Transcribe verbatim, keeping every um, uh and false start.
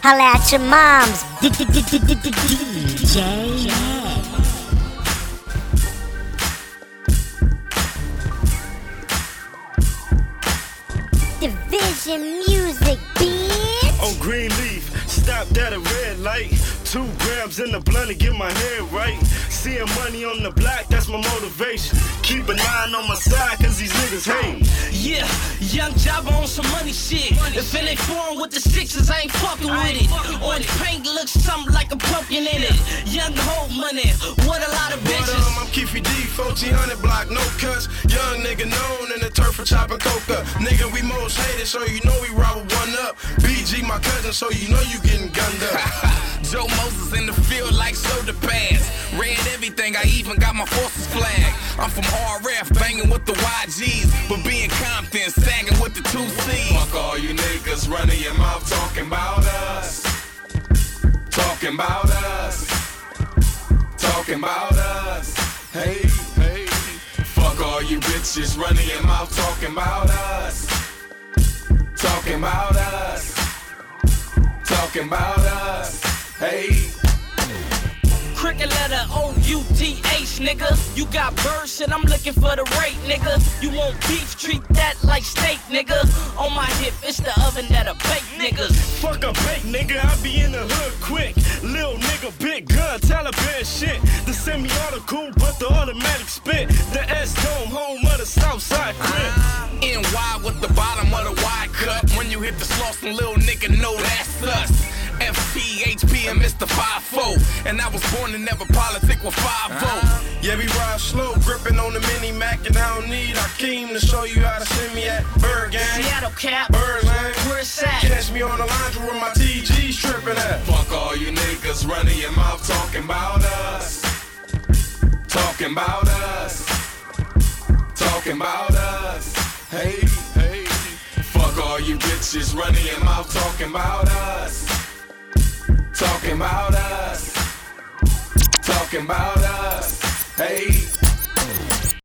Holla at your moms. D J Division Music, bitch. On Greenleaf, stopped at a red light. Two grams in the blunt to get my head right. Seeing money on the block, that's my motivation. Keep a nine on my side, cause these niggas hate. Yeah, young Java on some money shit. If it ain't foreign with the sixes, I ain't fucking with it. Orange paint looks something like a pumpkin in it. Young hoe money, what a lot of bitches. But, um, I'm Keefy D, fourteen hundred block, no cuts. Young nigga known in the turf for chopping coca. Nigga, we most hated, so you know we rob with one up. B G, my cousin, so you know you getting gunned up. Joe Moses in the field like soda pads. Read everything, I even got my forces flag. I'm from R F, banging with the Y Gs. But being Compton, sagging with the two C's. Fuck all you niggas running your mouth talking about us. Talking about us. Talking about us. Hey, hey. Fuck all you bitches running your mouth talking about us. Talking about us. Talking about us. Hey. Cricket letter O U T H, nigga. You got bird shit, I'm looking for the rate, nigga. You want beef, treat that like steak, nigga. On my hip, it's the oven that'll bake, niggas. Fuck a bait, nigga, I be in the hood quick. Lil nigga, big gun, Taliban shit. The semi-auto cool, but the automatic spit. The S-Dome, home of the Southside crib. N Y with the bottom of the wide cut. When you hit the Slauson, little nigga know that's us. F P, H P, and Mister five four. And I was born to never politic with five oh. Yeah, we ride slow, gripping on the mini Mac, and I don't need Hakeem to show you how to send me at Bird Gang. Seattle cap, Birdland, where it's at? Catch me on the laundry with my T Gs tripping at. Fuck all you niggas running your mouth talking about us. Talking about us. Talking about us. Hey, hey. Fuck all you bitches running your mouth talking about us. Talking about us. Talking about us. Hey.